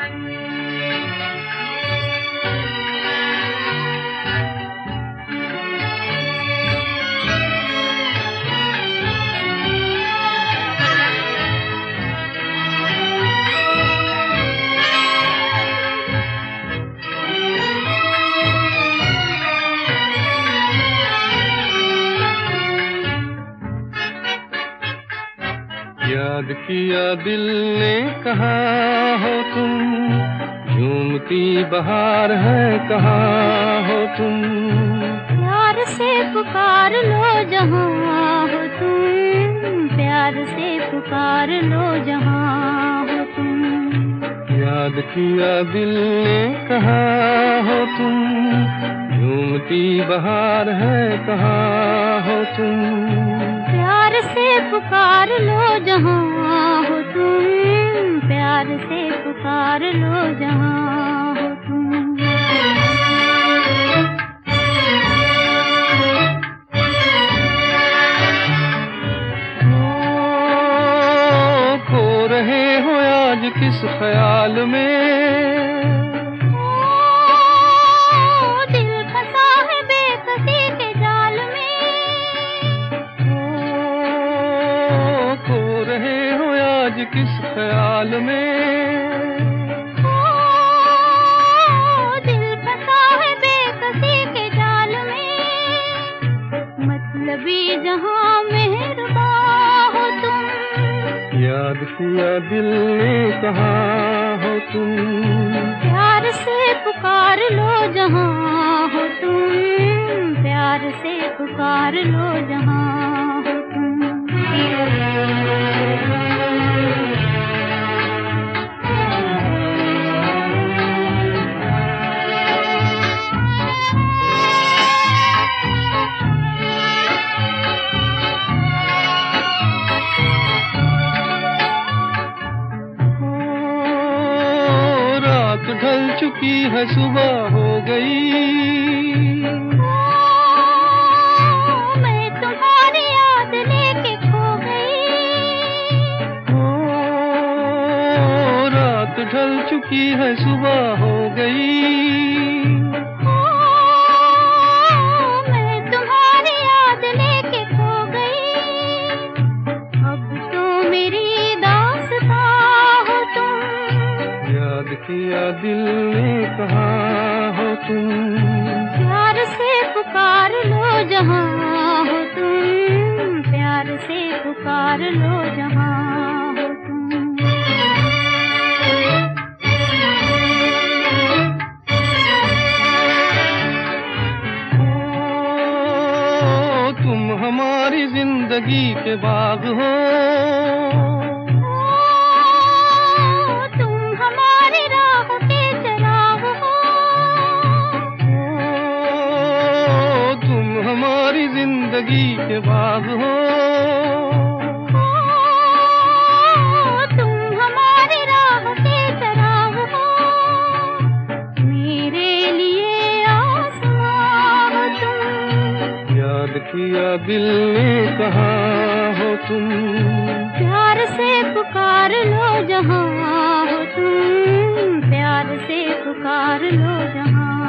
याद किया दिल ने कहा हो तुम, झूमती बहार है कहाँ हो तुम। प्यार से पुकार लो जहाँ हो तुम, प्यार से पुकार लो जहाँ हो तुम। याद किया दिल ने कहा हो तुम, झूमती बहार है कहाँ हो तुम। प्यार से पुकार लो जहाँ हो तुम, प्यार से पुकार लो जहाँ हो तुम। खो रहे हो आज किस ख्याल में, किस ख्याल में। दिल फंसा है बेकसी के जाल में, मतलबी जहां मेहरबान हो तुम। याद किया दिल ने कहा हो तुम, प्यार से पुकार लो जहां हो तुम, प्यार से पुकार लो जहां हो तुम। ढल चुकी है सुबह हो गई, मैं तुम्हारी याद लेके खो गई। रात ढल चुकी है सुबह हो गई, मैं तुम्हारी याद लेके खो गई। अब तो मेरी दास्तां हो तुम। याद किया दिल ने कहा हो तुम, प्यार से पुकार लो जहाँ हो तुम, प्यार से पुकार लो जहाँ हो तुम। तुम हमारी जिंदगी के बाग हो, जिंदगी के बाग हो। तुम हमारी राह के चराग हो, मेरे लिए आसमां हो तुम। याद किया दिल ने कहा हो तुम, प्यार से पुकार लो जहाँ हो तुम, प्यार से पुकार लो जहाँ